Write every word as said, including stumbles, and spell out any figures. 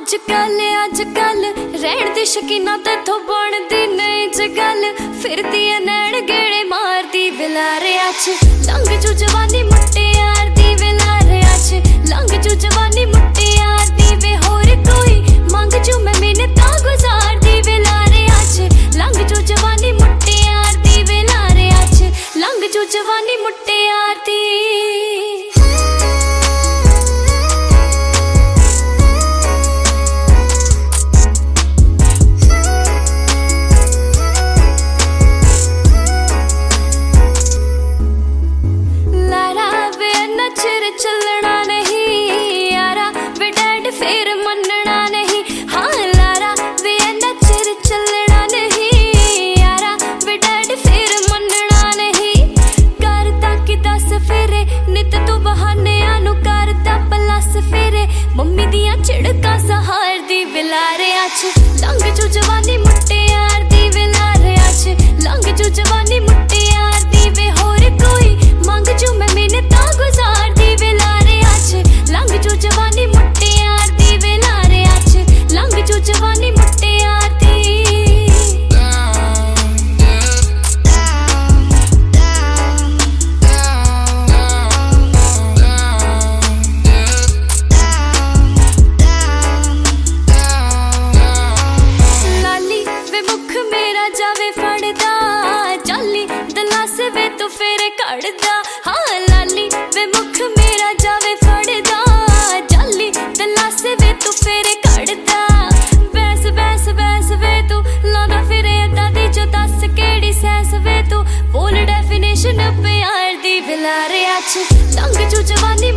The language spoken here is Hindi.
अजकल अजकल रहन दी शकीना तेथों बनदी नहीं जगल फिरदी है नैन गेड़े मारदी विलारे अच लंघ जू जवानी मुट्टे यार दी विलारे अच लंघ जू जवानी मुट्टे यार दी वे होर कोई मंग जू मैं मिन्नता गुजार दी विलारे अच लंघ जू जवानी मुट्टे यार दी विलारे अच लंघ जू जवानी मुट्टे यार दी चलना नहीं यारा वे डैड फिर मनना नहीं हाँ लारा वे नचर चलना नहीं यारा वे डैड फिर मनना नहीं करता कि दस फेरे नित तू बहाने आनू करता प्लस फेरे मम्मी दिया चिड़का सहार दी विलारे अच लंघ जू जवानी मुट्टे यार दी विलारे अच लंघ जू जवानी मुट्टे यार दी वे होर कोई मंग जू मैं मिन्नता गुजार लंघ जू जवानी मुट्टे यार दी विलारे अच लंघ जू जवानी मुट्टे यार दी लाली वे मुख मेरा जावे फड़दा जाली दलास वे तू फेरे कड़दा हाँ लाली वे मुख मेरा जावे फड़दा वे तू फेरे कड़दा बैस बैस बैस वे तू लादा फिरे अदा दी जो दस केड़ी सैस वे तू बोल डेफिनेशन प्यार दी विलारे अच लंघ जू जवानी